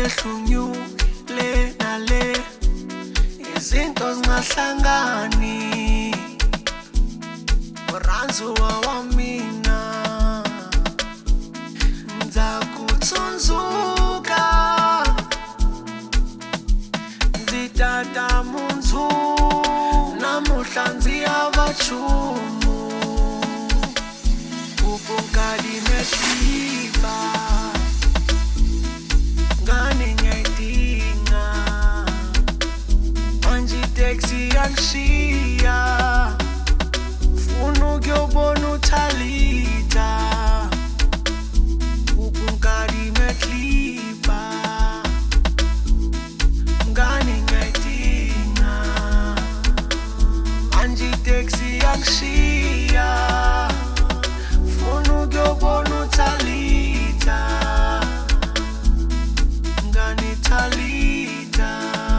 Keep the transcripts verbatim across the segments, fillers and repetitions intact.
uyehlunyule nale izinto zingahlangani uranzuwa wamina nzakutsundzuka nzitata munzu namuhla nziyavachumu ubungadi meshiba ngane ngiyayidinga manje itaxi yangishiya funa ukuyobona uThalita ubungadi mekliba ngane ngiyayidinga manje itaxi yangishiya funa ukuyobona uThalita ngane Thalita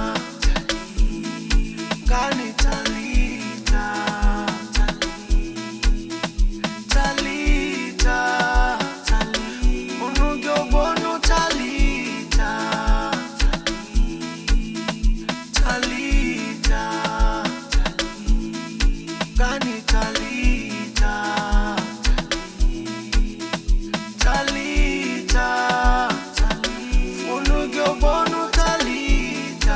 ngane Thalita Thalita funa ukuyobona uThalita Thalita ngane Thalita Thalita funa ukuyobona uThalita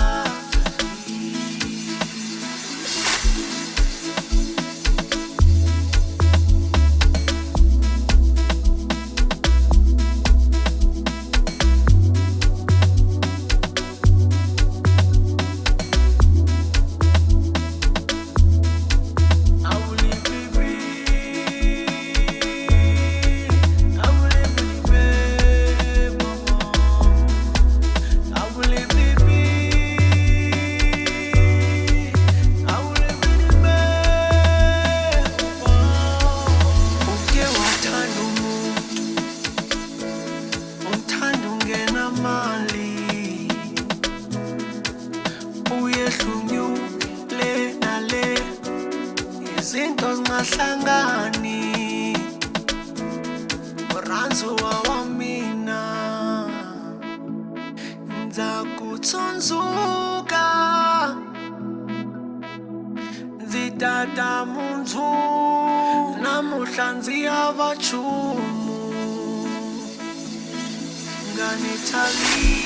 uyehlunyule nale izinto zingahlangani uranzuwa wamina nzakutsundzuka nzitata munzu namuhla nziyavachumu ngane Thalita